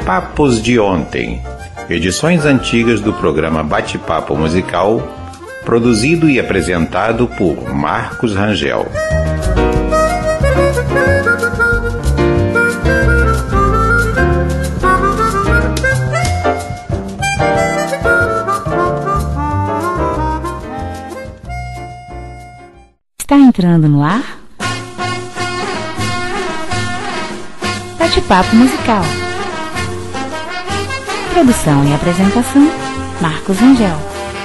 Papos de Ontem, edições antigas do programa Bate-Papo Musical, produzido e apresentado por Marcos Rangel. Está entrando no ar? Bate-Papo Musical. Produção e apresentação, Marcos Rangel.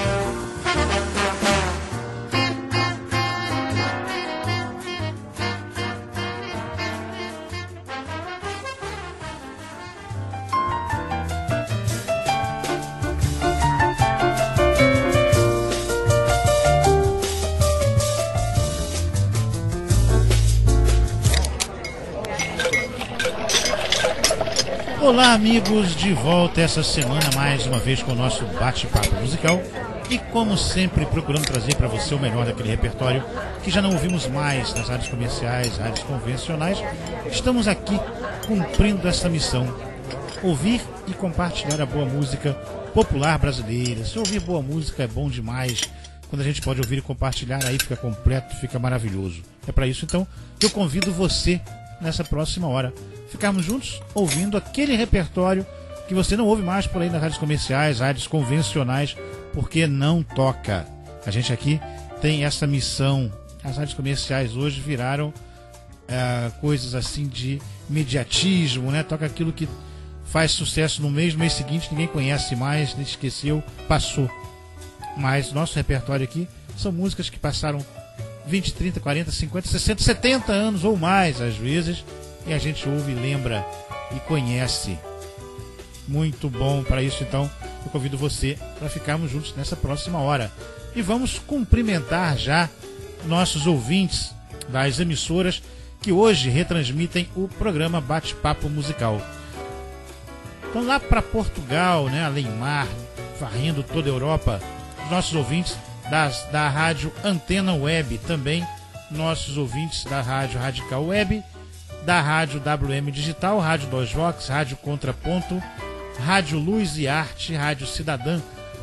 Olá, amigos, de volta essa semana mais uma vez com o nosso bate-papo musical e, como sempre, procurando trazer para você o melhor daquele repertório que já não ouvimos mais nas rádios comerciais, rádios convencionais. Estamos aqui cumprindo essa missão: ouvir e compartilhar a boa música popular brasileira. Se ouvir boa música é bom demais. Quando a gente pode ouvir e compartilhar, aí fica completo, fica maravilhoso. É para isso, então, que eu convido você, nessa próxima hora, ficarmos juntos ouvindo aquele repertório que você não ouve mais por aí nas rádios comerciais, rádios convencionais, porque não toca. A gente aqui tem essa missão. As rádios comerciais hoje viraram coisas assim de imediatismo, né? Toca aquilo que faz sucesso no mês seguinte, ninguém conhece mais, esqueceu, passou. Mas nosso repertório aqui são músicas que passaram 20, 30, 40, 50, 60, 70 anos ou mais às vezes, e a gente ouve, lembra e conhece. Muito bom. Para isso, então, eu convido você para ficarmos juntos nessa próxima hora. E vamos cumprimentar já nossos ouvintes das emissoras que hoje retransmitem o programa Bate-Papo Musical. Então, lá para Portugal, né, além mar, varrendo toda a Europa, os nossos ouvintes da rádio Antena Web, também nossos ouvintes da rádio Radical Web, da rádio WM Digital, rádio Dois Vox, rádio Contraponto, rádio Luz e Arte, rádio Cidadã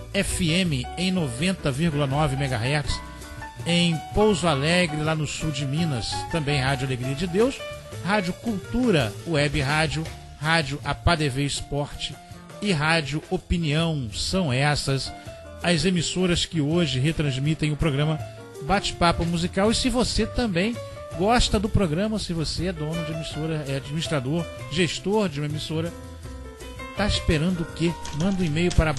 FM em 90,9 MHz, em Pouso Alegre, lá no sul de Minas, também rádio Alegria de Deus, rádio Cultura Web Rádio, rádio APADV Esporte e rádio Opinião. São essas as emissoras que hoje retransmitem o programa Bate-Papo Musical. E se você também gosta do programa, se você é dono de emissora, é administrador, gestor de uma emissora, tá esperando o quê? Manda um e-mail para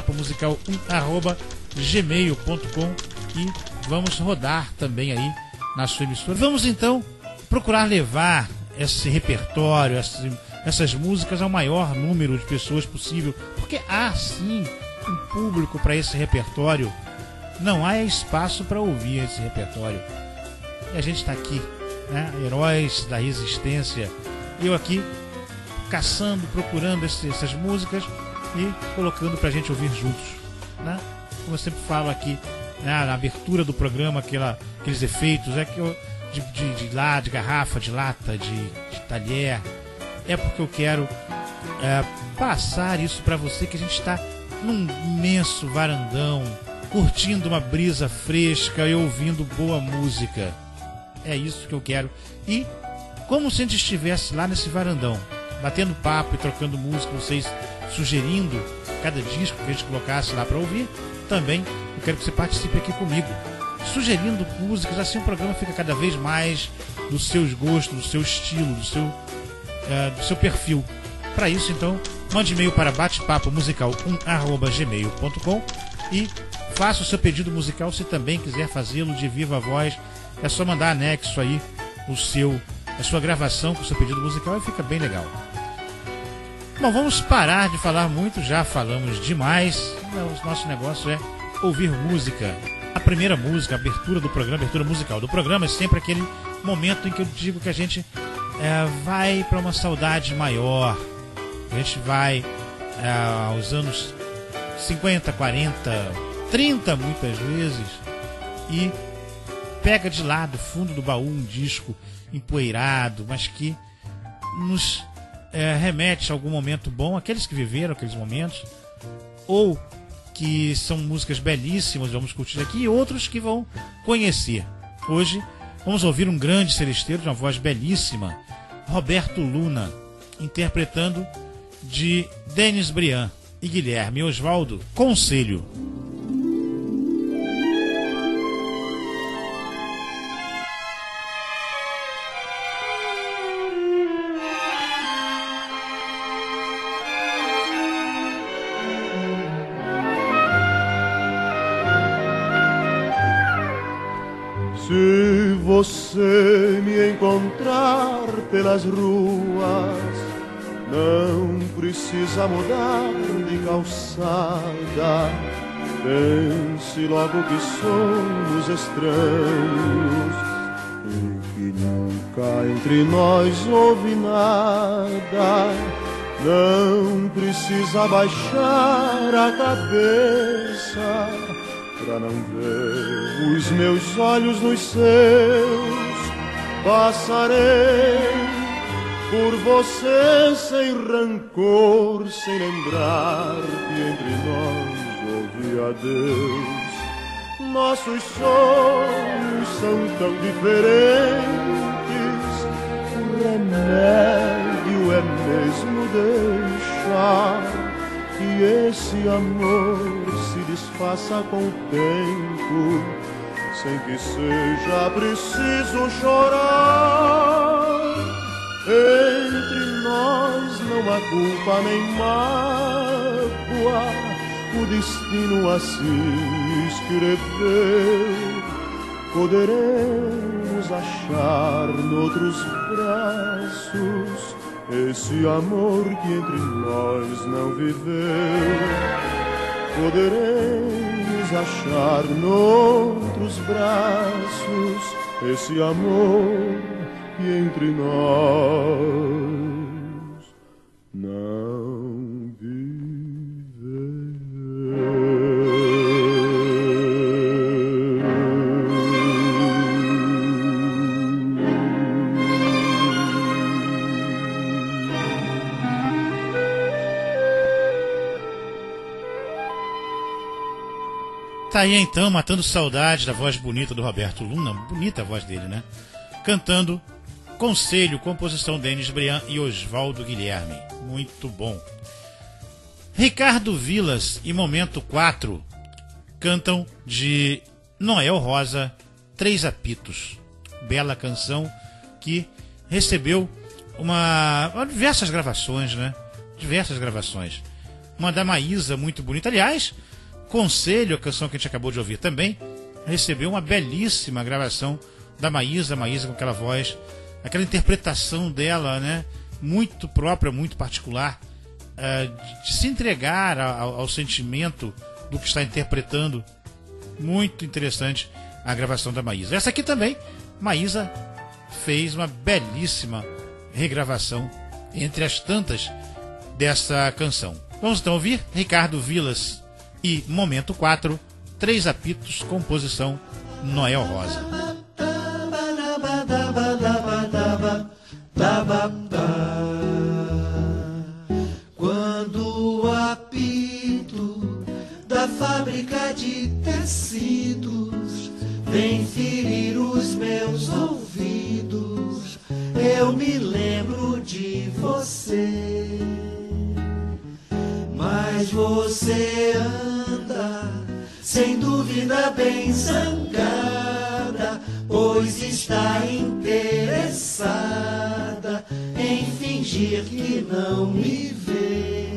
batepapomusical1@gmail.com e vamos rodar também aí na sua emissora. Vamos então procurar levar esse repertório, essas músicas ao maior número de pessoas possível, porque há sim um público para esse repertório. Não há espaço para ouvir esse repertório. E a gente está aqui, né? Heróis da resistência. Eu aqui caçando, procurando essas músicas e colocando para a gente ouvir juntos, né? Como eu sempre falo aqui, né, na abertura do programa, aqueles efeitos de garrafa, de lata, de talher. É porque eu quero passar isso para você, que a gente está num imenso varandão, curtindo uma brisa fresca e ouvindo boa música. É isso que eu quero. E como se a gente estivesse lá nesse varandão, batendo papo e trocando música, vocês sugerindo cada disco que a gente colocasse lá para ouvir, também eu quero que você participe aqui comigo, sugerindo músicas. Assim o programa fica cada vez mais dos seus gostos, do seu estilo, do seu perfil. Para isso, então, mande e-mail para batepapomusical1@gmail.com e faça o seu pedido musical. Se também quiser fazê-lo de viva voz, é só mandar anexo aí a sua gravação com o seu pedido musical e fica bem legal. Bom, vamos parar de falar muito, já falamos demais. O nosso negócio é ouvir música. A primeira música, a abertura do programa, a abertura musical do programa é sempre aquele momento em que eu digo que a gente vai para uma saudade maior. A gente vai aos anos 50, 40, 30 muitas vezes e pega de lá do fundo do baú um disco empoeirado, mas que nos remete a algum momento bom, aqueles que viveram aqueles momentos, ou que são músicas belíssimas, vamos curtir aqui, e outros que vão conhecer. Hoje vamos ouvir um grande celesteiro de uma voz belíssima, Roberto Luna, interpretando de Denis Briand e Guilherme Osvaldo, Conselho. Se você me encontrar pelas ruas, não precisa mudar de calçada. Pense logo que somos estranhos e que nunca entre nós houve nada. Não precisa baixar a cabeça pra não ver os meus olhos nos seus. Passarei por você sem rancor, sem lembrar que entre nós houve adeus. Nossos sonhos são tão diferentes, o remédio é mesmo deixar que esse amor se desfaça com o tempo, sem que seja preciso chorar. Entre nós não há culpa nem mágoa, o destino assim escreveu. Poderemos achar noutros braços esse amor que entre nós não viveu. Poderemos achar noutros braços esse amor que entre nós não viveu. Tá aí então, matando saudade da voz bonita do Roberto Luna, bonita a voz dele, né? Cantando Conselho, composição Denis Briand e Osvaldo Guilherme. Muito bom. Ricardo Vilas e Momento 4 cantam de Noel Rosa, Três Apitos. Bela canção que recebeu diversas gravações, né? Diversas gravações. Uma da Maísa, muito bonita. Aliás, Conselho, a canção que a gente acabou de ouvir também, recebeu uma belíssima gravação da Maísa com aquela voz, aquela interpretação dela, né? Muito própria, muito particular, de se entregar ao sentimento do que está interpretando. Muito interessante a gravação da Maísa. Essa aqui também, Maísa fez uma belíssima regravação entre as tantas dessa canção. Vamos então ouvir Ricardo Vilas e Momento 4, Três Apitos, composição Noel Rosa. Quando o apito da fábrica de tecidos vem ferir os meus ouvidos, eu me lembro de você. Mas você anda, sem dúvida, bem zangada, pois está interessada em fingir que não me vê.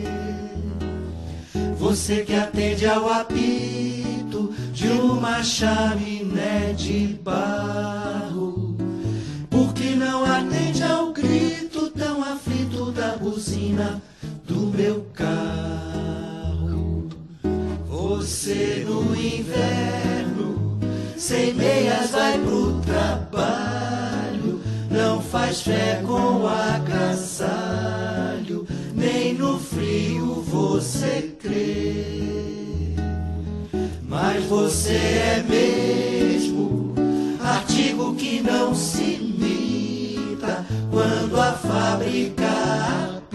Você que atende ao apito de uma chaminé de barro, por que não atende ao grito tão aflito da buzina do meu carro? Você no inverno, sem meias, vai pro trabalho, não faz fé com agasalho, nem no frio você crê. Mas você é mesmo artigo que não se imita quando a fábrica apita.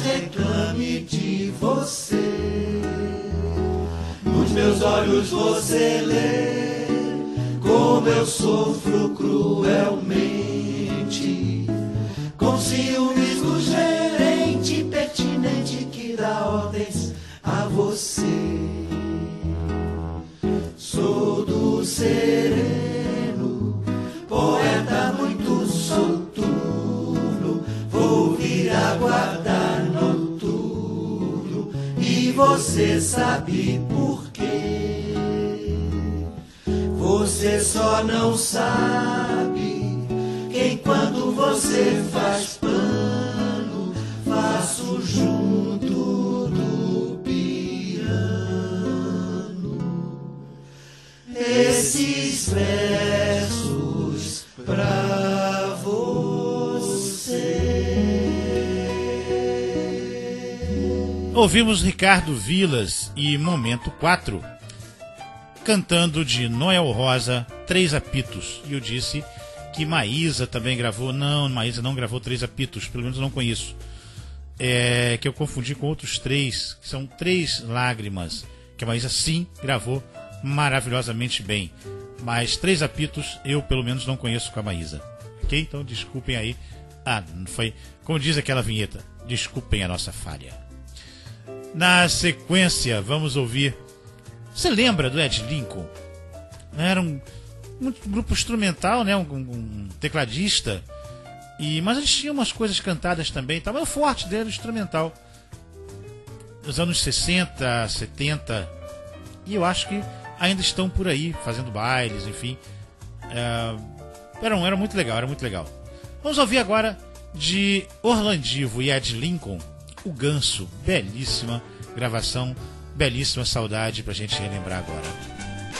reclame de você. Nos meus olhos você lê como eu sofro cruelmente, com ciúmes do gerente pertinente que dá ordens a você. Sou do sereno, poeta muito soturno, vou vir aguardar noturno, e você sabe por quê. Você só não sabe que enquanto você faz pano, faço junto do piano esses versos pra você. Ouvimos Ricardo Vilas e Momento 4 cantando de Noel Rosa, Três Apitos. E eu disse que Maísa também gravou. Não, Maísa não gravou Três Apitos, pelo menos eu não conheço. Que eu confundi com outros três, que são Três Lágrimas, que a Maísa sim gravou maravilhosamente bem. Mas Três Apitos eu pelo menos não conheço com a Maísa. Ok? Então desculpem aí. Não foi, como diz aquela vinheta, desculpem a nossa falha. Na sequência, vamos ouvir. Você lembra do Ed Lincoln? Era um grupo instrumental, né? Um tecladista. Mas eles tinham umas coisas cantadas também. Mas o forte dele era instrumental. Nos anos 60, 70. E eu acho que ainda estão por aí, fazendo bailes, enfim. Era muito legal, era muito legal. Vamos ouvir agora de Orlandivo e Ed Lincoln, O Ganso. Belíssima gravação. Belíssima saudade pra gente relembrar agora.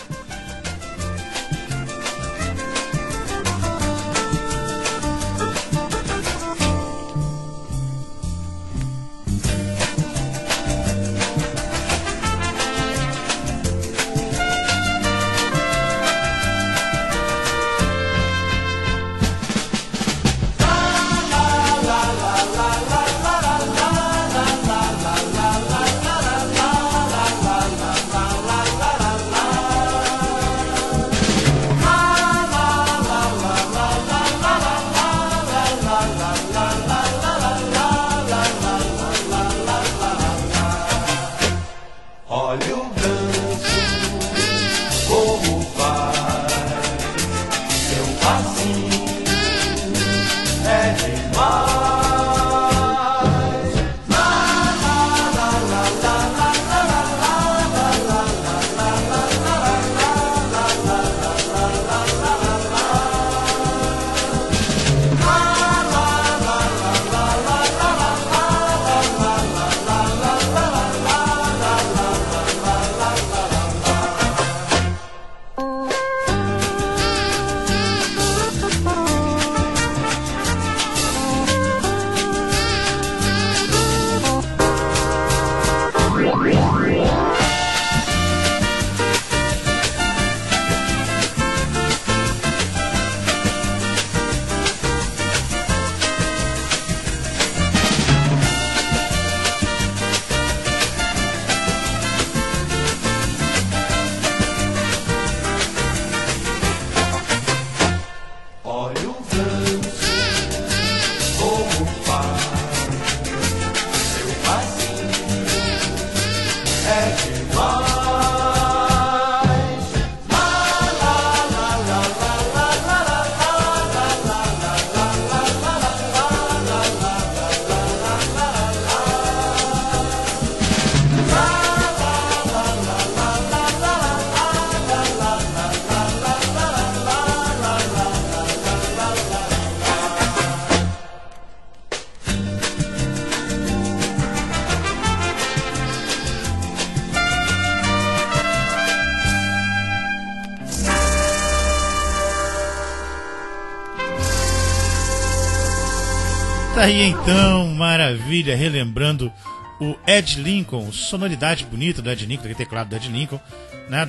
Tá aí então, maravilha, relembrando o Ed Lincoln, sonoridade bonita do Ed Lincoln, aquele teclado do Ed Lincoln, né,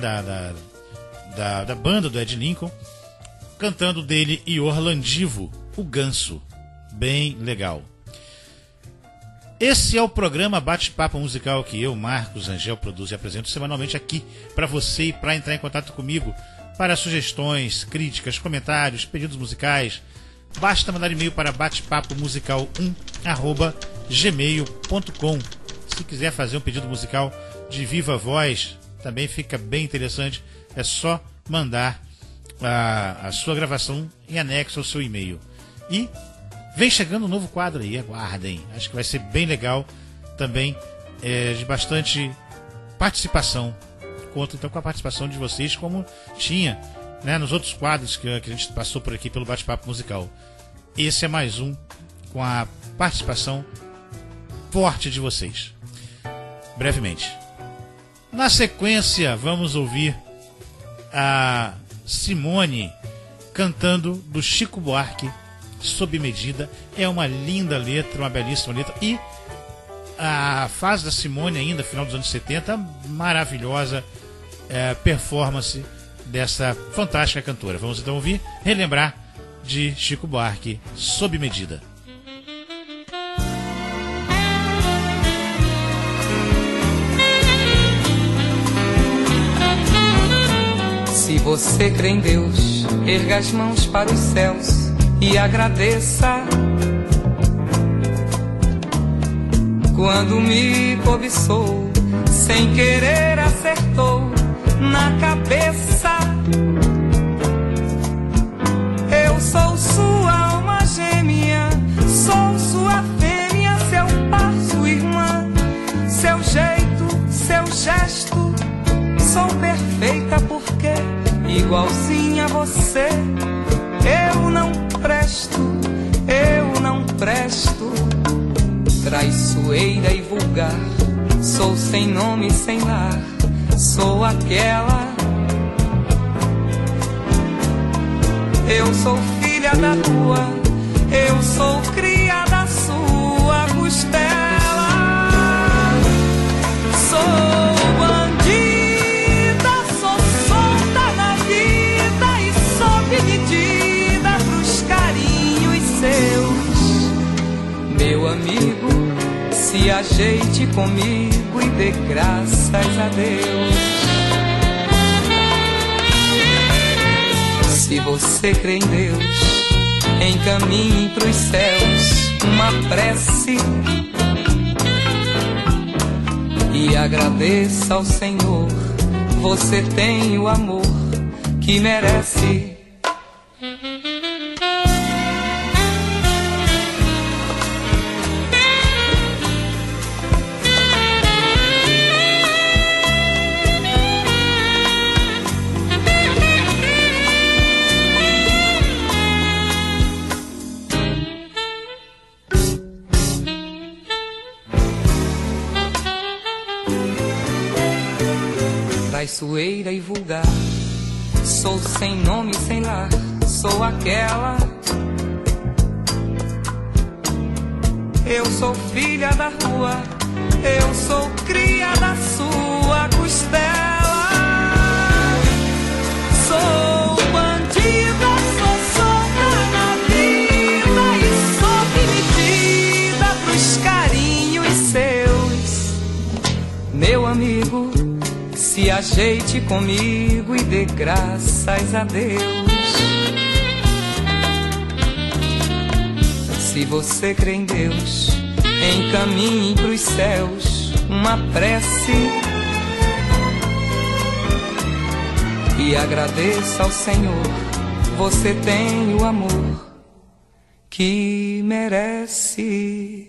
da banda do Ed Lincoln, cantando dele e Orlandivo, O Ganso, bem legal. Esse é o programa Bate-Papo Musical que eu, Marcos Angel, produzo e apresento semanalmente aqui para você e para entrar em contato comigo para sugestões, críticas, comentários, pedidos musicais. Basta mandar e-mail para batepapomusical1@gmail.com. Se quiser fazer um pedido musical de viva voz, também fica bem interessante. É só mandar a sua gravação em anexo ao seu e-mail. E vem chegando um novo quadro aí, aguardem. Acho que vai ser bem legal também, de bastante participação. Conto então com a participação de vocês, como tinha, né, nos outros quadros que a gente passou por aqui pelo Bate-Papo Musical. Esse é mais um com a participação forte de vocês. Brevemente. Na sequência, vamos ouvir a Simone cantando do Chico Buarque, Sob Medida. É uma linda letra, uma belíssima letra. E a fase da Simone ainda, final dos anos 70, maravilhosa performance dessa fantástica cantora. Vamos então ouvir, relembrar de Chico Buarque, Sob Medida. Se você crê em Deus, erga as mãos para os céus e agradeça. Quando me cobiçou, sem querer acertou na cabeça. Eu sou sua alma gêmea, sou sua fêmea, seu par, sua irmã, seu jeito, seu gesto. Sou perfeita porque, igualzinha a você, eu não presto, eu não presto. Traiçoeira e vulgar, sou sem nome, sem lar, sou aquela. Eu sou filha da rua, eu sou cria da sua costela. Sou bandida, sou solta na vida e sob medida pros carinhos seus. Meu amigo, se ajeite comigo e dê graças a Deus. Se você crê em Deus, encaminhe pros céus uma prece e agradeça ao Senhor. Você tem o amor que merece. Traiçoeira e vulgar, sou sem nome, sem lar, sou aquela. Eu sou filha da rua, eu sou cria da sua costela. Sou bandida, sou solta na vida e sob medida pros carinhos seus. Meu amigo, se ajeite comigo e dê graças a Deus. Se você crê em Deus, encaminhe pros céus uma prece e agradeça ao Senhor. Você tem o amor que merece.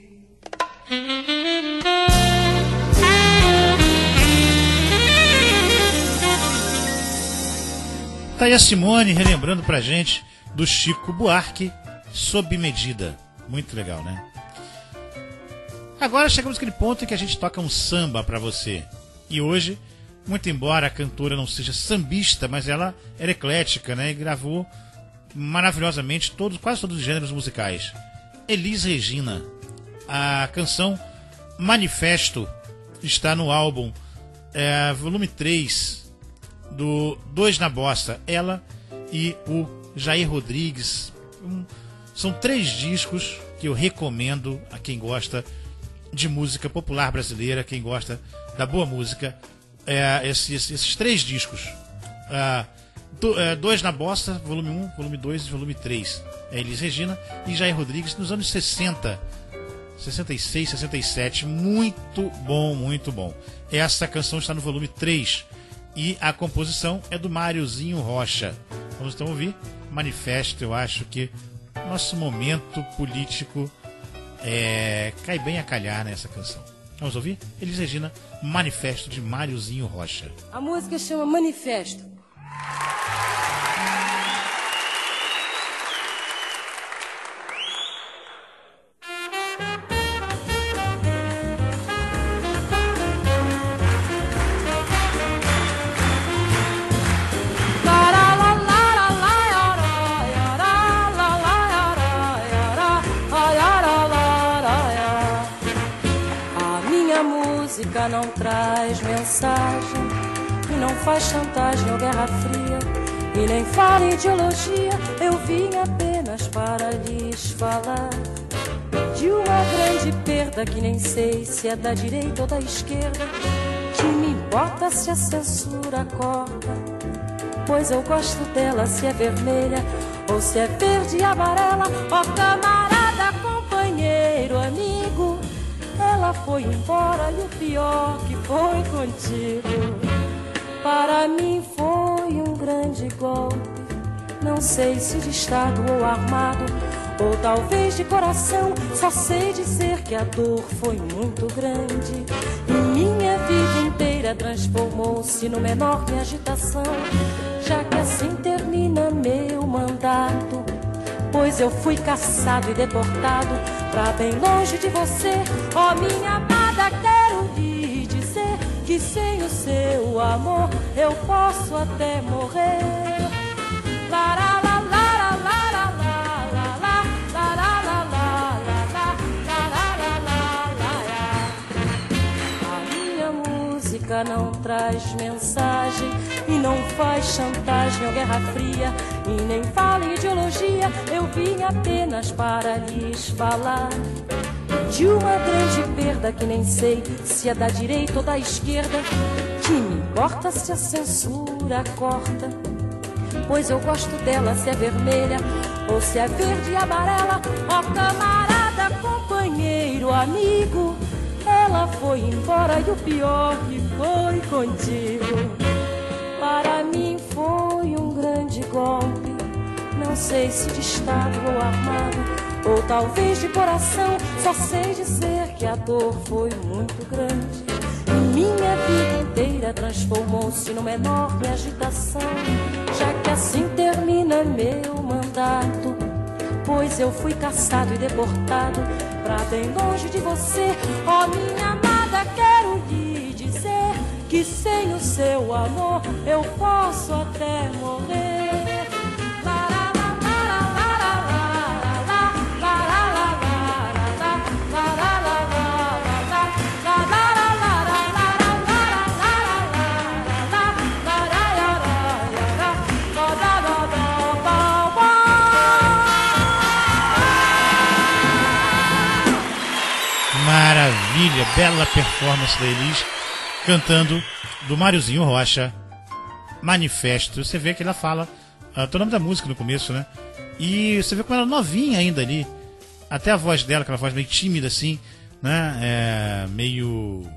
Tá aí a Simone relembrando pra gente do Chico Buarque, Sob Medida. Muito legal, né? Agora chegamos naquele ponto em que a gente toca um samba pra você. E hoje, muito embora a cantora não seja sambista, mas ela era eclética, né? E gravou maravilhosamente quase todos os gêneros musicais. Elis Regina. A canção Manifesto está no álbum volume 3 do Dois na Bossa, ela e o Jair Rodrigues. São 3 discos que eu recomendo a quem gosta de música popular brasileira, quem gosta da boa música, esses 3 discos. 2 na Bossa, volume 1, volume 2 e volume 3. É Elis Regina e Jair Rodrigues nos anos 60, 66, 67. Muito bom, muito bom. Essa canção está no volume 3 e a composição é do Máriozinho Rocha. Vamos então ouvir Manifesto. Eu acho que nosso momento político cai bem a calhar nessa canção. Vamos ouvir? Elis Regina, Manifesto, de Máriozinho Rocha. A música chama Manifesto. Não traz mensagem e não faz chantagem ou guerra fria e nem fala ideologia. Eu vim apenas para lhes falar de uma grande perda que nem sei se é da direita ou da esquerda. Que me importa se a censura corta, pois eu gosto dela se é vermelha ou se é verde e amarela. Ó camarada, companheiro, amigo, ela foi embora e o pior que foi contigo. Para mim foi um grande golpe, não sei se de estado ou armado, ou talvez de coração. Só sei dizer que a dor foi muito grande e minha vida inteira transformou-se no menor de agitação. Já que assim termina meu mandato, pois eu fui caçado e deportado pra bem longe de você. Ó minha amada, quero lhe dizer que sem o seu amor eu posso até morrer. Lará, lá, lará, lará, lá, lá, lá, lará, lá, lá, lá, lará, lá, lá, lá. A minha música não traz mensagem e não faz chantagem ou guerra fria e nem fala ideologia. Eu vim apenas para lhes falar de uma grande perda que nem sei se é da direita ou da esquerda. Que me importa se a censura corta, pois eu gosto dela se é vermelha ou se é verde e amarela. Ó camarada, companheiro, amigo, ela foi embora e o pior que foi contigo. Para mim foi um grande golpe, não sei se de estado ou armado, ou talvez de coração. Só sei dizer que a dor foi muito grande e minha vida inteira transformou-se numa enorme agitação. Já que assim termina meu mandato, pois eu fui caçado e deportado pra bem longe de você. Ó minha amada, quero lhe dizer que sem o seu amor eu posso até morrer. Maravilha, bela performance da Elis cantando do Máriozinho Rocha, Manifesto. Você vê que ela fala o nome da música no começo, né? E você vê como ela é novinha ainda ali. Até a voz dela, aquela voz meio tímida assim, né? Meio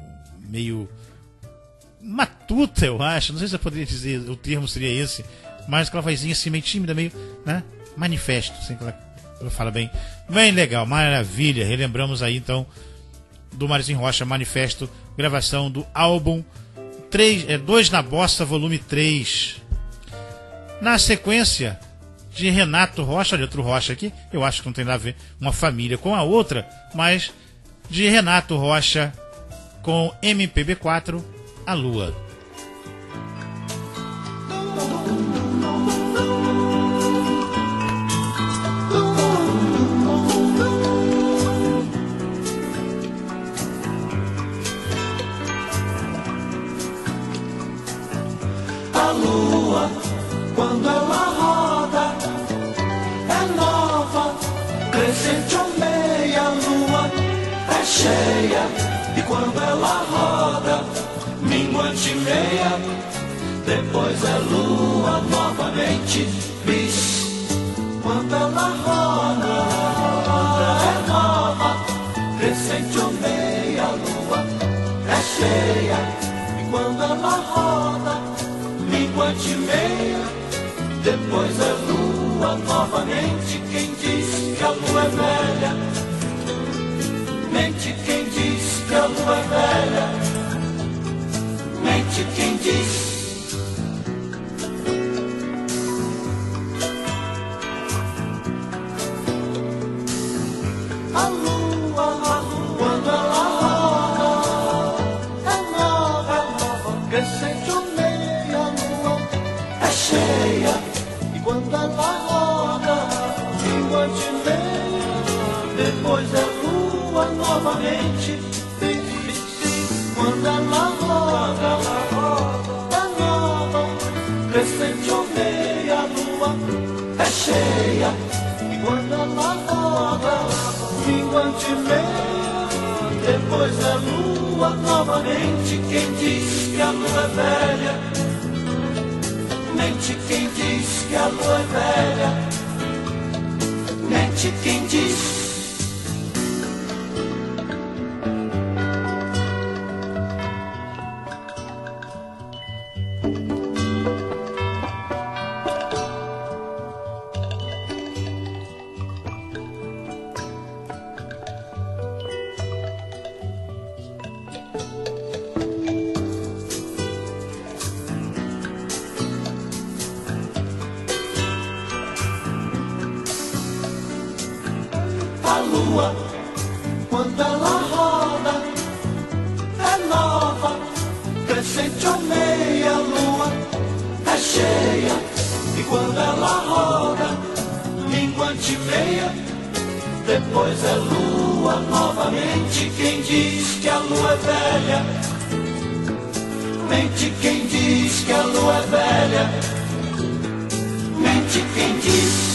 matuta, eu acho. Não sei se eu poderia dizer, o termo seria esse, mas aquela vozinha assim meio tímida, meio, né? Manifesto, assim que ela fala bem. Bem legal, maravilha. Relembramos aí então do Máriozinho Rocha, Manifesto, gravação do álbum 2 na Bossa, volume 3. Na sequência de Renato Rocha, olha outro Rocha aqui, eu acho que não tem nada a ver uma família com a outra, mas de Renato Rocha com MPB4, A Lua. A lua, quando ela roda, é nova, crescente ou meia lua, é cheia, e quando ela roda, minguante meia, depois é lua novamente, bis. Quando ela roda, é nova, crescente ou meia lua, é cheia, e quando ela roda, minguante meia, depois é lua novamente. Quem diz que a lua é velha, mente quem diz que a lua é velha, mente quem diz. A lua, quando ela roda, é nova, crescente ou meia lua, é cheia, e quando ela roda, minguante meia, depois é lua novamente. Quando ela roda, é nova, crescente ou meia lua, é cheia, e quando ela roda, minguante meia, depois é lua novamente. Quem diz que a lua é velha, mente quem diz que a lua é velha, mente quem diz. A lua, quando ela roda, é nova, crescente ou meia lua, é cheia, e quando ela roda, minguante meia, depois é lua novamente. Quem diz que a lua é velha, mente quem diz que a lua é velha, mente quem diz.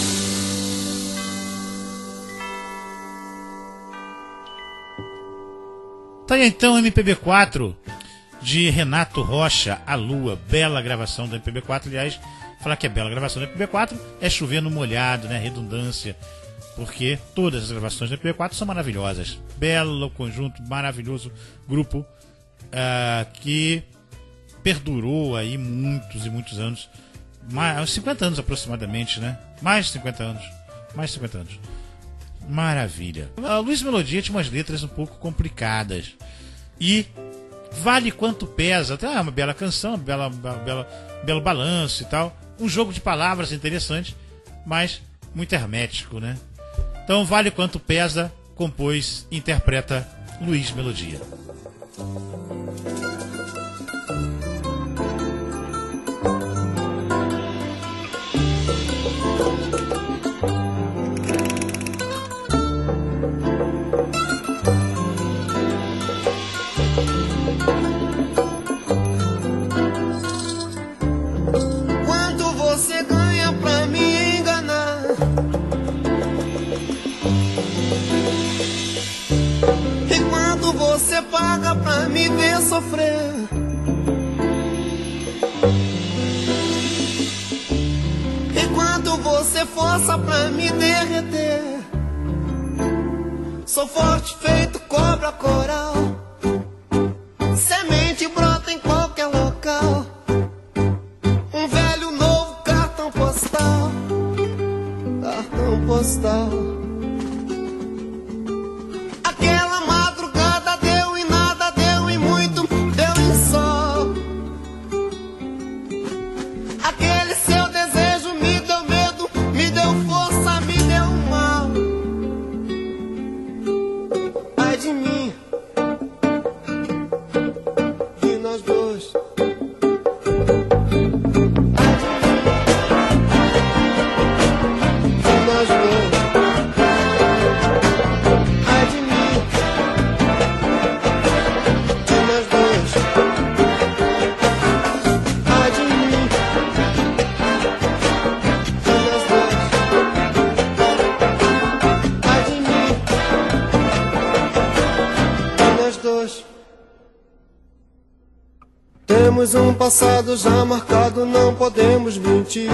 Tá aí então MPB4 de Renato Rocha, A Lua, bela gravação do MPB4. Aliás, falar que é bela gravação do MPB4 é chover no molhado, né? Redundância, porque todas as gravações do MPB4 são maravilhosas. Belo conjunto, maravilhoso grupo que perdurou aí muitos e muitos anos, uns 50 anos aproximadamente, né? Mais de 50 anos. Maravilha. A Luiz Melodia tinha umas letras um pouco complicadas. E Vale Quanto Pesa, até uma bela canção, belo balanço e tal. Um jogo de palavras interessante, mas muito hermético, né? Então, Vale Quanto Pesa, compôs e interpreta Luiz Melodia. Paga pra me ver sofrer. Enquanto você força pra me derreter, sou forte feito cobra coral, semente brota em qualquer local. Um velho novo cartão postal, cartão postal. Temos um passado já marcado, não podemos mentir.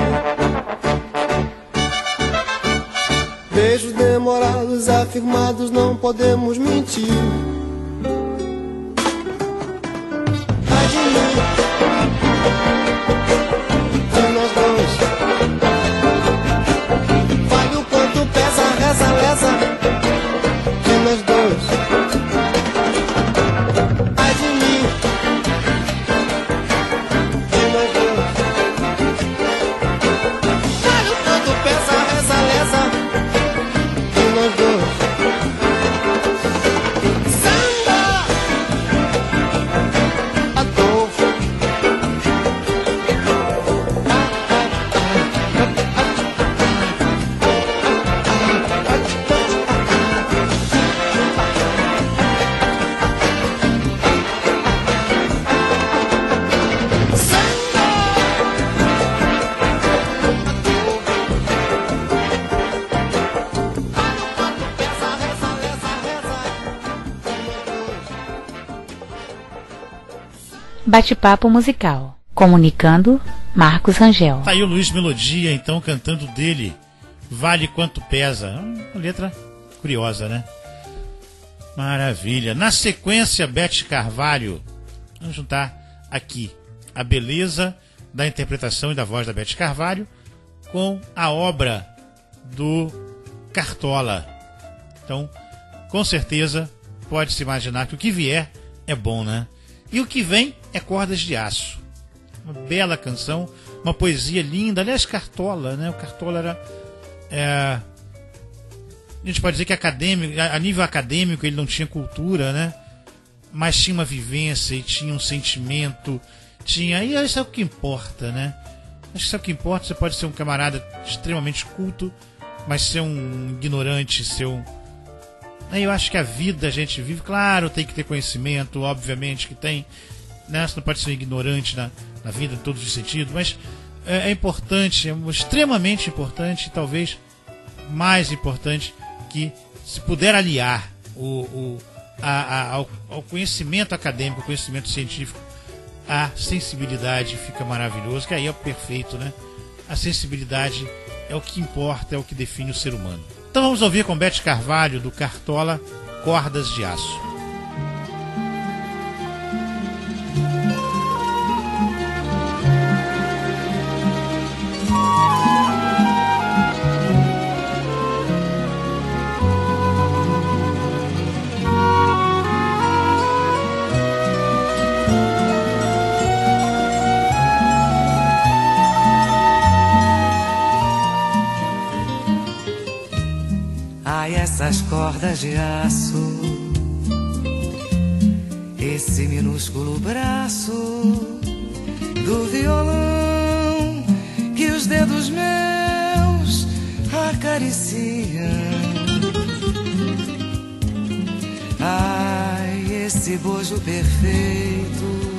Beijos demorados, afirmados, não podemos mentir. Ai de mim, de nós dois. Vale o quanto pesa, reza, lesa, de nós dois. Ai de mim, de nós dois. Vale o quanto pesa, reza, lesa, de nós dois. Samba, Adolfo. Bate-papo musical. Comunicando, Marcos Rangel. Tá aí o Luiz Melodia, então, cantando dele, Vale Quanto Pesa. Uma letra curiosa, né? Maravilha. Na sequência, Beth Carvalho. Vamos juntar aqui a beleza da interpretação e da voz da Beth Carvalho com a obra do Cartola. Então, com certeza, pode-se imaginar que o que vier é bom, né? E o que vem é Cordas de Aço. Uma bela canção, uma poesia linda. Aliás, Cartola, né? O Cartola era... a gente pode dizer que a nível acadêmico ele não tinha cultura, né? Mas tinha uma vivência e tinha um sentimento. E isso é o que importa, né? Acho que isso é o que importa. Você pode ser um camarada extremamente culto, mas ser um ignorante, Eu acho que a vida a gente vive, claro, tem que ter conhecimento, obviamente que tem, né? Você não pode ser um ignorante na vida em todos os sentidos, mas é importante, é extremamente importante, talvez mais importante, que se puder aliar ao conhecimento acadêmico, ao conhecimento científico, a sensibilidade, fica maravilhoso, que aí é o perfeito, né? A sensibilidade é o que importa, é o que define o ser humano. Então vamos ouvir com Beth Carvalho, do Cartola, Cordas de Aço. Essas cordas de aço, esse minúsculo braço do violão que os dedos meus acariciam. Ai, esse bojo perfeito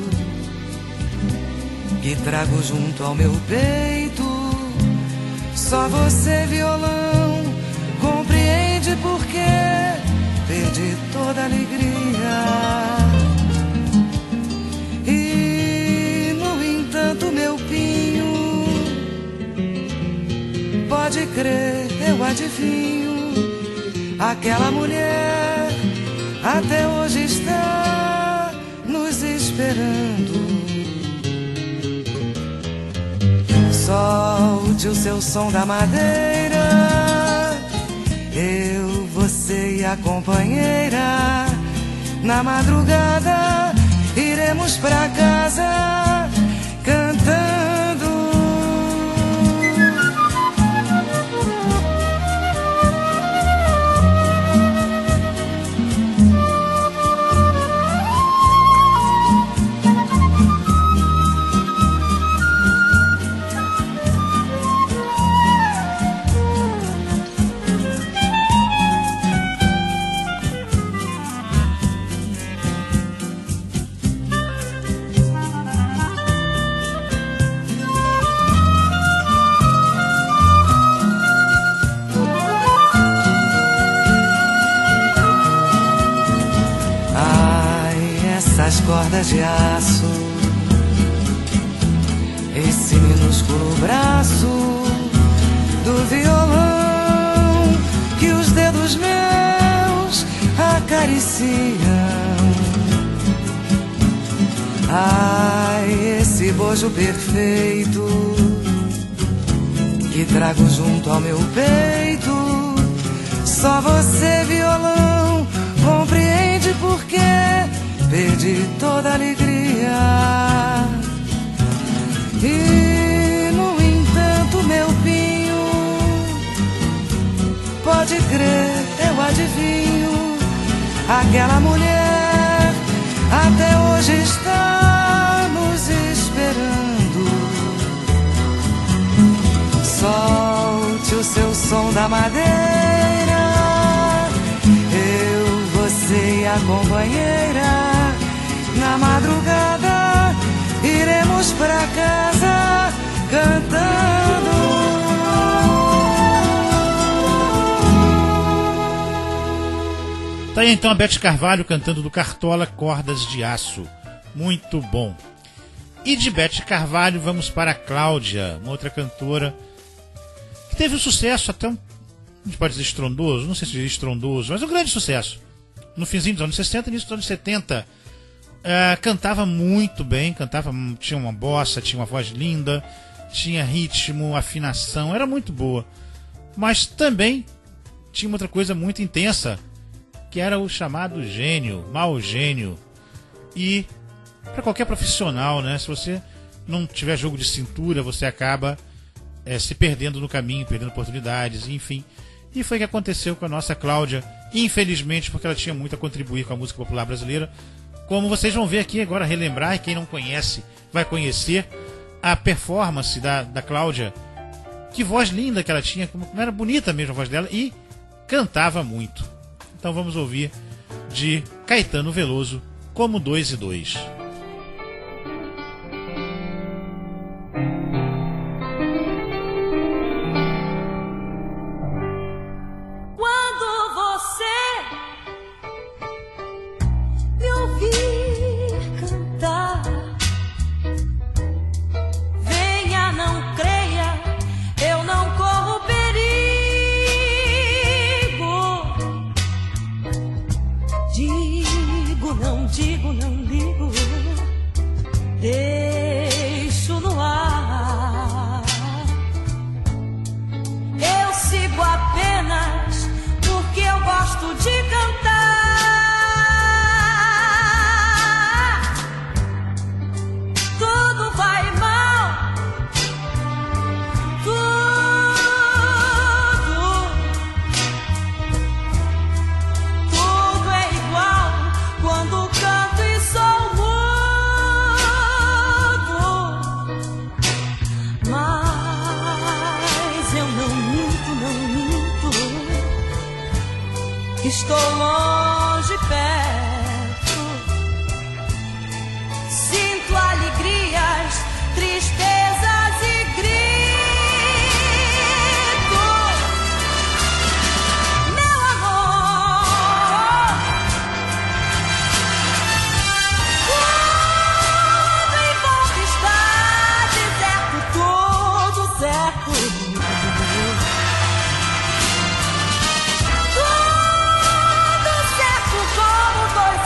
que trago junto ao meu peito. Só você, violão, compreende porque perdi toda a alegria. E, no entanto, meu pinho, pode crer, eu adivinho, aquela mulher até hoje está nos esperando. Solte o seu som da madeira, eu, você e a companheira, na madrugada iremos pra casa cantando. As cordas de aço esse minúsculo braço do violão que os dedos meus acariciam. Ai, esse bojo perfeito que trago junto ao meu peito. Só você, violão, compreende por que perdi toda a alegria. E, no entanto, meu pinho, pode crer, eu adivinho, aquela mulher até hoje está nos esperando. Solte o seu som da madeira, eu, você e a companheira, na madrugada iremos pra casa cantando. Tá aí então a Beth Carvalho cantando do Cartola Cordas de Aço. Muito bom. E de Beth Carvalho vamos para a Cláudia, uma outra cantora que teve um sucesso até a gente pode dizer estrondoso, não sei se diz estrondoso, mas um grande sucesso. No finzinho dos anos 60 e início dos anos 70. Cantava muito bem, tinha uma bossa, tinha uma voz linda, tinha ritmo, afinação, era muito boa. Mas também tinha uma outra coisa muito intensa, que era o chamado gênio, mau gênio. E para qualquer profissional, né, se você não tiver jogo de cintura, você acaba se perdendo no caminho, perdendo oportunidades, enfim. E foi o que aconteceu com a nossa Cláudia, infelizmente, porque ela tinha muito a contribuir com a música popular brasileira. Como vocês vão ver aqui agora, relembrar, e quem não conhece vai conhecer a performance da Cláudia. Que voz linda que ela tinha, como era bonita mesmo a voz dela, e cantava muito. Então vamos ouvir de Caetano Veloso, Como 2 e 2. Deixo no ar. Eu sigo apenas porque eu gosto de cantar. Tudo vai mal, tudo é igual quando canto e sou mudo. Estou longe, perto. Sinto alegrias, tristezas e gritos. Meu amor, tudo em volta está deserto, tudo certo. Como 2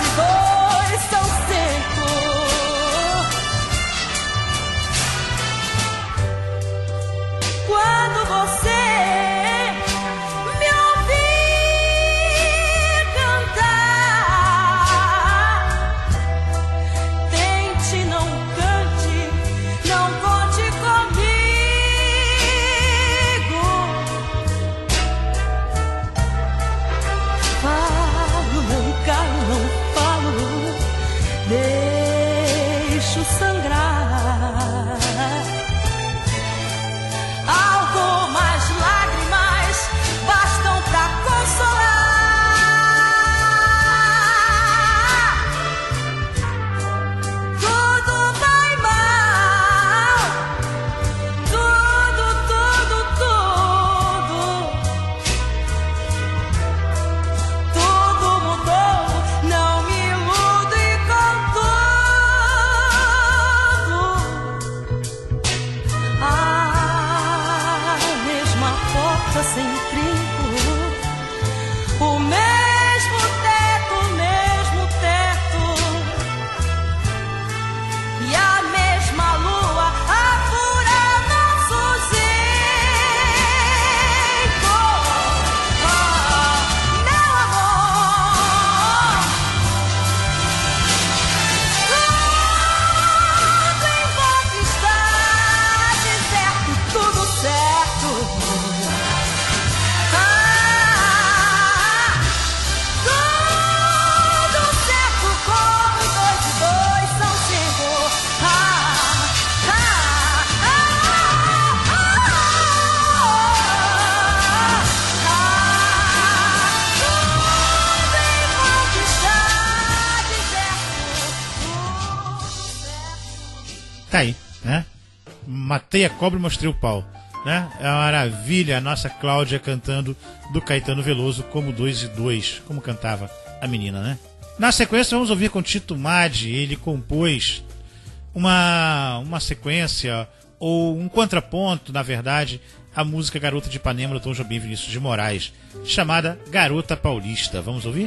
Tá aí, né? Matei a cobra e mostrei o pau, né? É uma maravilha, a nossa Cláudia cantando do Caetano Veloso como 2 e 2, como cantava a menina, né? Na sequência vamos ouvir com Tito Maddi. Ele compôs uma sequência ou um contraponto, na verdade, à música Garota de Ipanema do Tom Jobim e Vinícius de Moraes, chamada Garota Paulista. Vamos ouvir?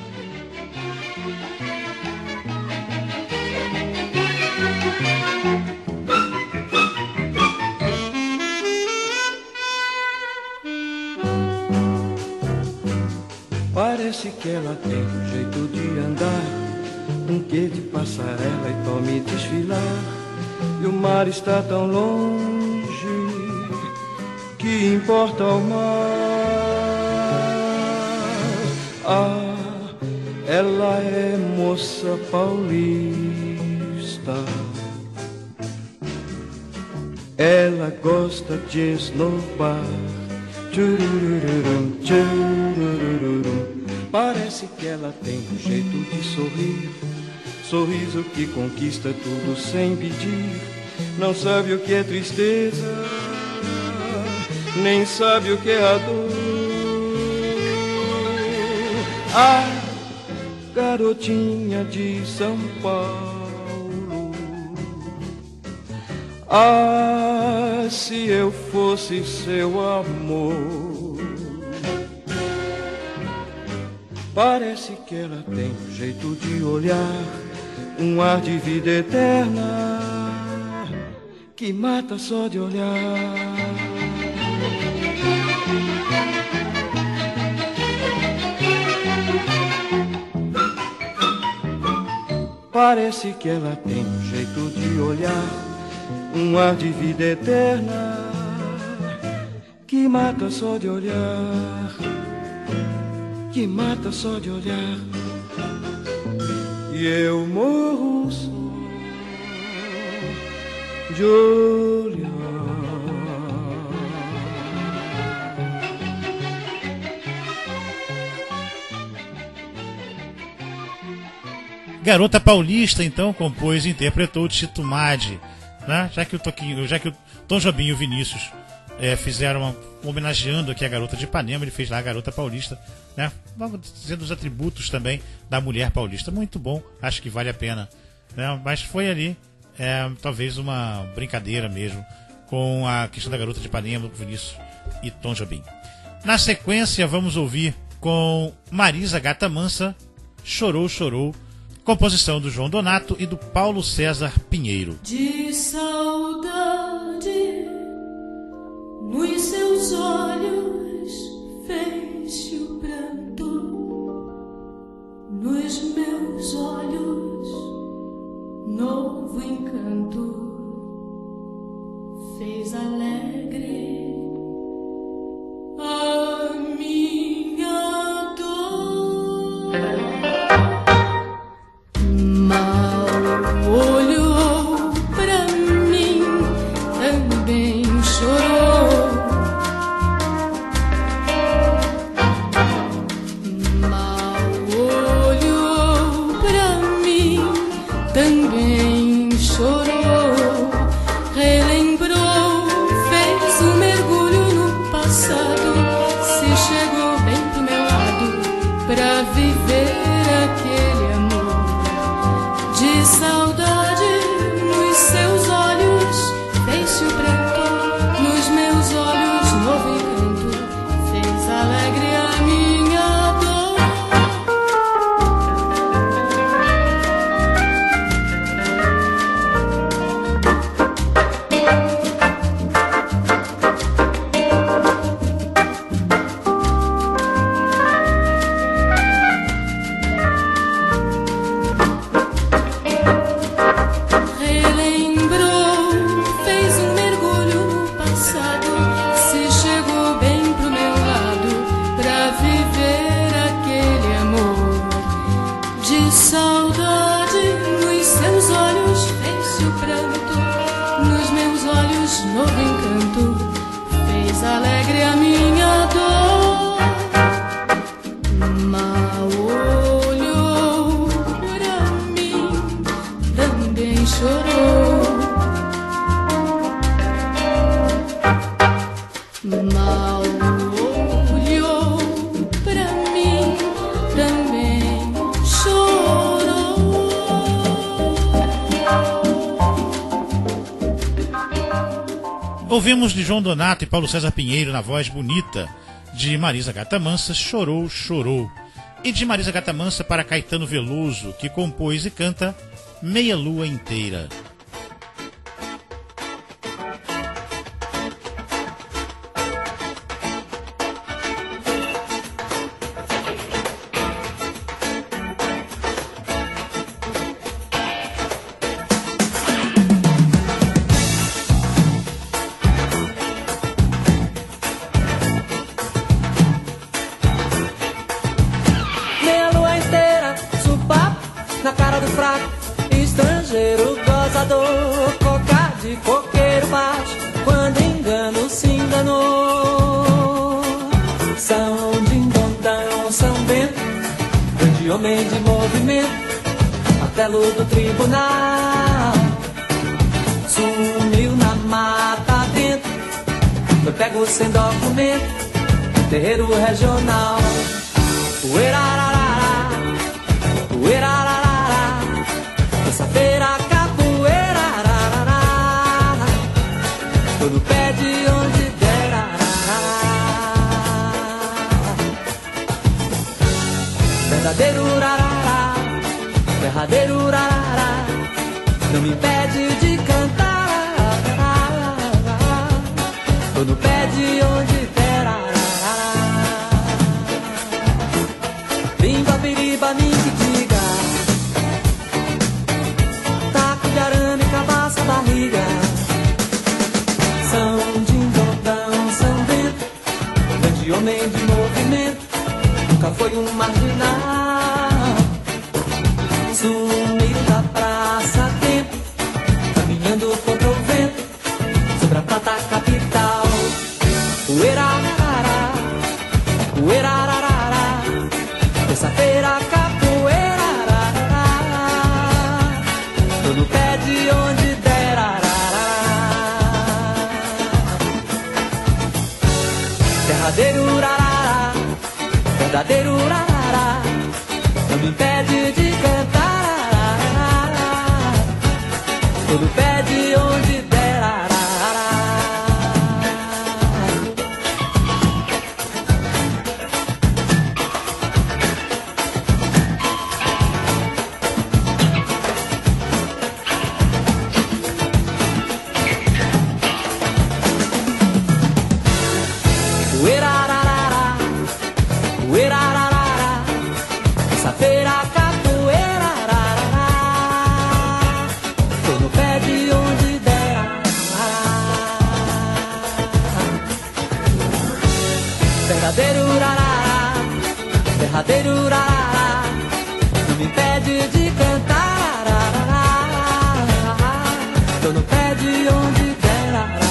Parece que ela tem um jeito de andar, um quê de passarela e tome desfilar. E o mar está tão longe, que importa o mar? Ah, ela é moça paulista, ela gosta de esnobar. Tchurururum, tchurururum. Parece que ela tem um jeito de sorrir, sorriso que conquista tudo sem pedir. Não sabe o que é tristeza, nem sabe o que é a dor. Ah, garotinha de São Paulo, ah, se eu fosse seu amor. Parece que ela tem um jeito de olhar, um ar de vida eterna, que mata só de olhar. Parece que ela tem um jeito de olhar, um ar de vida eterna, que mata só de olhar, que mata só de olhar. E eu morro só de olhar. Garota Paulista, então, compôs e interpretou o Tito Maddi, né? Já que o Tom Jobim e o Vinícius fizeram homenageando aqui a Garota de Ipanema, ele fez lá a Garota Paulista, né? Vamos dizendo os atributos também da mulher paulista. Muito bom, acho que vale a pena, né? Mas foi ali talvez uma brincadeira mesmo com a questão da Garota de Ipanema, Vinícius e Tom Jobim. Na sequência vamos ouvir com Marisa Gata Mansa, Chorou, Chorou, composição do João Donato e do Paulo César Pinheiro. De saudade nos seus olhos fez-se o pranto, nos meus olhos novo encanto fez alegre a minha dor. Mal olhou pra mim, também chorou. Mal olhou pra mim, também chorou. Relembrou, fez um mergulho no passado, se chegou bem pro meu lado pra viver aquele amor. De saudade nos seus olhos fez-se o pranto, nos meus olhos novo encanto fez alegre a minha dor. Relembrou, fez um mergulho no passado, se chegou bem pro meu lado pra viver aquele amor. De saudade nos seus olhos fez-se o pranto, nos meus olhos novo encanto fez alegre a minha dor. Mal olhou pra mim, também chorou. Ouvimos de João Donato e Paulo César Pinheiro na voz bonita de Marisa Gata Mansa, Chorou, Chorou. E de Marisa Gata Mansa para Caetano Veloso, que compôs e canta Meia Lua Inteira. Estrangeiro, gozador, coca de coqueiro baixo, quando engano se enganou. São dindondão, São Bento, grande homem de movimento, martelo do tribunal. Sumiu na mata dentro, foi pego sem documento, terreiro regional. Uerarará, uerarará, terça-feira, capoeira, ararará, todo pé de onde der, ararará. Verdadeiro urarará, verdadeiro urarará, não me impede de cantar, ararará, todo pé de onde der, ararará. Bimba, biriba, me diga, de arame, cabaça, barriga. São dindondão, São Bento, grande homem de movimento, nunca foi um marginal. Sumiu da praça tempo, caminhando contra o vento, sobre a prata capital. Uerarará, uerarará, terça-feira, capoeira, ararará, todo pé de onde der, ararará. Derradeiro urarará, verdadeiro urarará, não me impede de cantar, ararará, todo pé de onde der, ararará. Uerarará, uerarará, terça-feira, capoeira, ararará, tô no pé de onde der, ararará. Verdadeiro urarará, verdadeiro urarará, não me impede de cantar, ararará, tô no pé de onde der, ararará.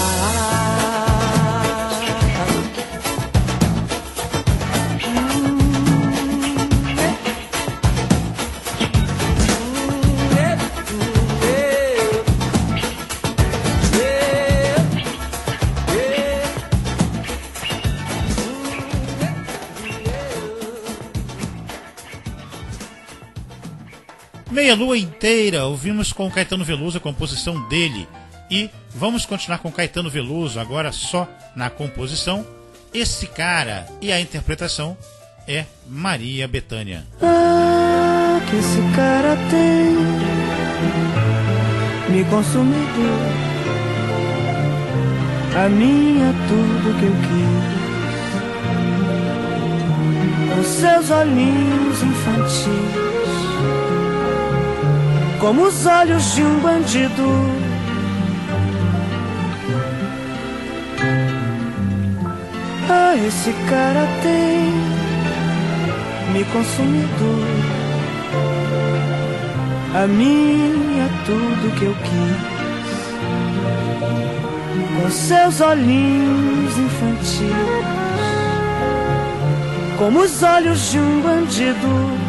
Meia Lua Inteira, ouvimos com Caetano Veloso a composição dele. E vamos continuar com Caetano Veloso, agora só na composição. Esse cara e a interpretação é Maria Bethânia. Ah, que esse cara tem me consumido, a mim é tudo que eu quis. Os seus olhinhos infantis, como os olhos de um bandido, ah, esse cara tem me consumido, a mim é tudo que eu quis. Com seus olhinhos infantis, como os olhos de um bandido,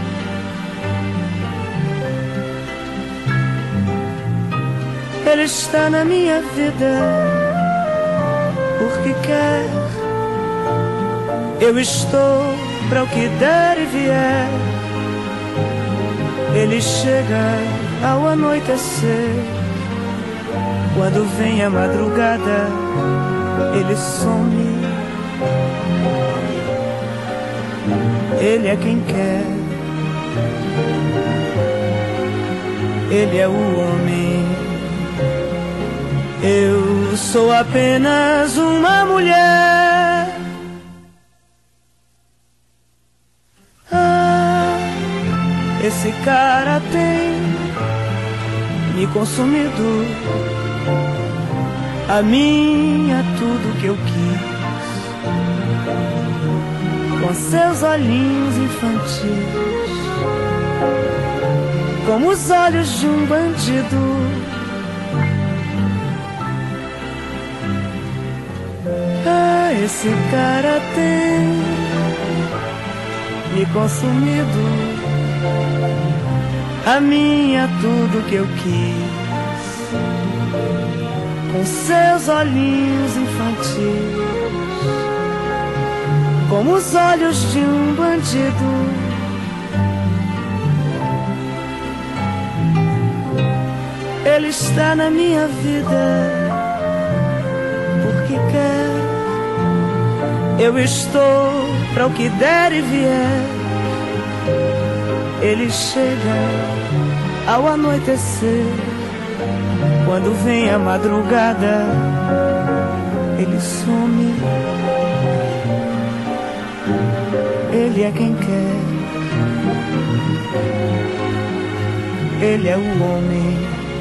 ele está na minha vida porque quer. Eu estou para o que der e vier. Ele chega ao anoitecer, quando vem a madrugada, ele some. Ele é quem quer, ele é o homem. Eu sou apenas uma mulher. Ah, esse cara tem me consumido. A mim é tudo que eu quis. Com seus olhinhos infantis, como os olhos de um bandido. Ah, esse cara tem me consumido. A mim é tudo que eu quis. Com seus olhinhos infantis, como os olhos de um bandido. Ele está na minha vida porque quer. Eu estou para o que der e vier. Ele chega ao anoitecer. Quando vem a madrugada, ele some. Ele é quem quer, ele é o homem.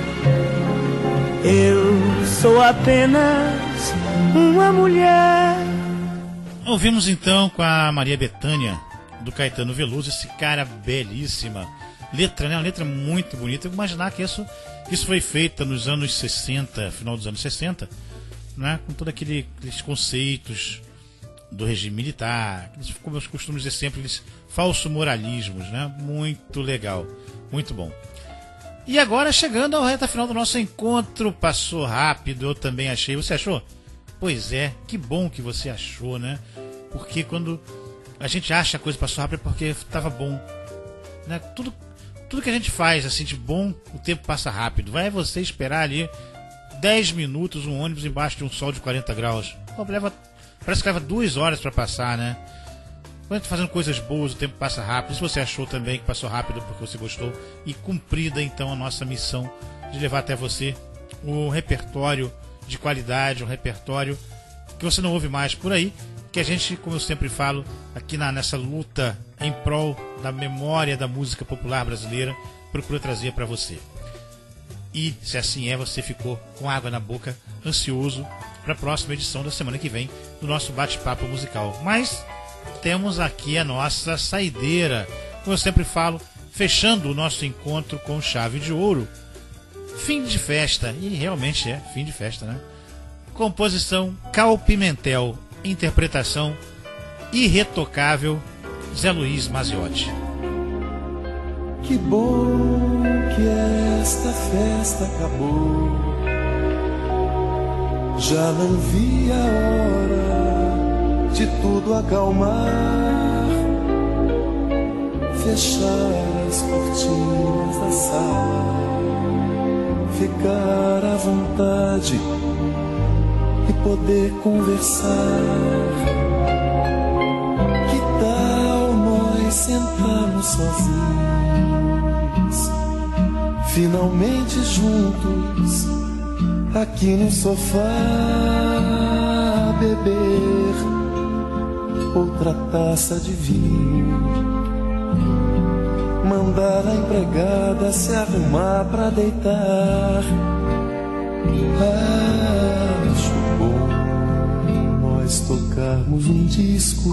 Eu sou apenas uma mulher. Ouvimos então com a Maria Bethânia, do Caetano Veloso, esse cara belíssima. Letra, né? Uma letra muito bonita. Eu imaginar que isso foi feito nos anos 60, final dos anos 60, né? Com todos aqueles conceitos do regime militar, como eu costumo dizer sempre, eles falsos moralismos, né? Muito legal, muito bom. E agora chegando à reta final do nosso encontro, passou rápido, eu também achei. Você achou? Pois é, que bom que você achou, né? Porque quando a gente acha a coisa passou rápido é porque estava bom, né? Tudo que a gente faz assim de bom, o tempo passa rápido. Vai você esperar ali 10 minutos um ônibus embaixo de um sol de 40 graus. Pô, parece que leva 2 horas para passar, né? Quando a gente tá fazendo coisas boas, o tempo passa rápido. Se você achou também que passou rápido porque você gostou, e cumprida então a nossa missão de levar até você um repertório de qualidade, um repertório que você não ouve mais por aí, que a gente, como eu sempre falo, aqui nessa luta em prol da memória da música popular brasileira, procura trazer para você. E se assim é, você ficou com água na boca, ansioso para a próxima edição da semana que vem do nosso bate-papo musical. Mas temos aqui a nossa saideira, como eu sempre falo, fechando o nosso encontro com chave de ouro. Fim de festa, e realmente é fim de festa, né? Composição Cal Pimentel, interpretação irretocável Zé Luiz Maziotti. Que bom que esta festa acabou. Já não vi a hora de tudo acalmar, fechar as cortinas da sala, ficar à vontade e poder conversar. Que tal nós sentarmos sozinhos, finalmente juntos, aqui no sofá, beber outra taça de vinho, mandar a empregada se arrumar pra deitar. Acho bom nós tocarmos um disco,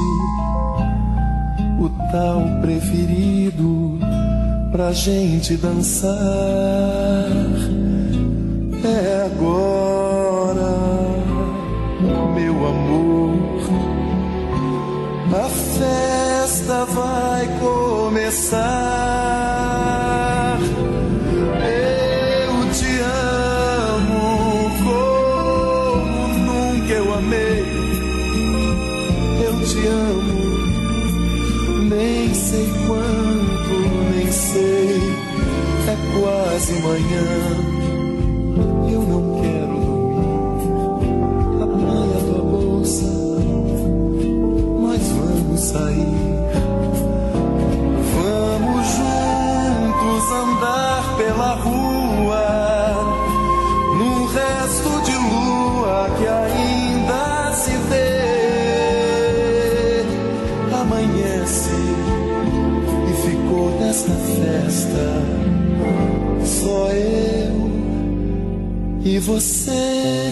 o tal preferido pra gente dançar. É agora, meu amor, a festa vai começar. Eu te amo como nunca eu amei. Eu te amo, nem sei quanto, nem sei. É quase manhã. Eu não quero dormir, amanhã nessa festa sou eu e você.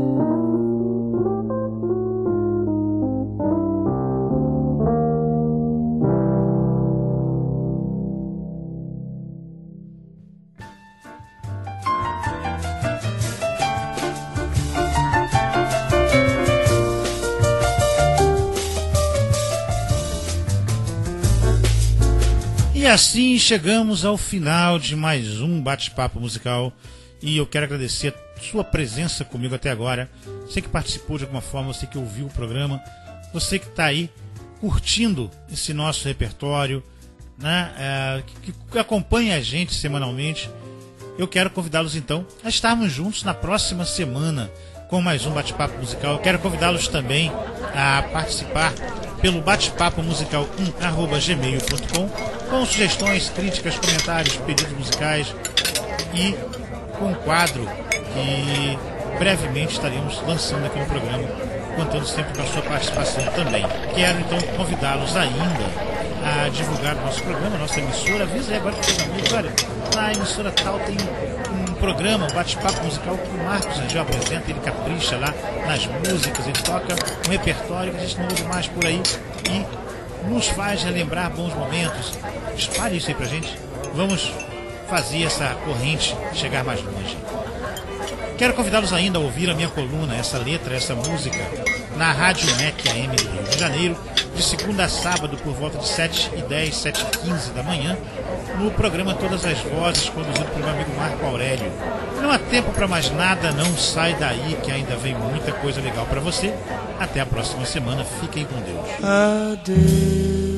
E assim chegamos ao final de mais um bate-papo musical e eu quero agradecer a sua presença comigo até agora. Você que participou de alguma forma, você que ouviu o programa, você que está aí curtindo esse nosso repertório, né, que acompanha a gente semanalmente. Eu quero convidá-los então a estarmos juntos na próxima semana com mais um bate-papo musical. Eu quero convidá-los também a participar pelo batepapomusical1@gmail.com com sugestões, críticas, comentários, pedidos musicais e com um quadro que brevemente estaremos lançando aqui no programa, contando sempre com a sua participação também. Quero então convidá-los ainda a divulgar o nosso programa, nossa emissora. Avisa aí agora para os amigos, olha, na emissora tal tem um programa, um bate-papo musical que o Marcos Angel apresenta, ele capricha lá nas músicas, ele toca um repertório que a gente não ouve mais por aí e nos faz relembrar bons momentos. Espalhe isso aí pra gente. Vamos fazer essa corrente chegar mais longe. Quero convidá-los ainda a ouvir a minha coluna, essa letra, essa música, na Rádio MEC AM do Rio de Janeiro, de segunda a sábado, por volta de 7h10, 7h15 da manhã, no programa Todas as Vozes, conduzido pelo meu amigo Marco Aurélio. Não há tempo para mais nada, não sai daí que ainda vem muita coisa legal para você. Até a próxima semana, fiquem com Deus. Adeus,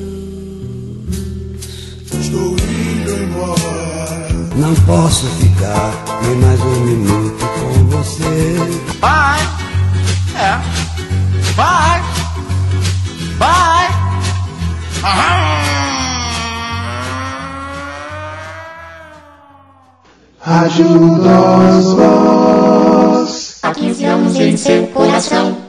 estou indo embora. Não posso ficar nem mais um minuto com você. Vai, vai, vai. Rádio das Vozes. Há 15 anos em seu coração.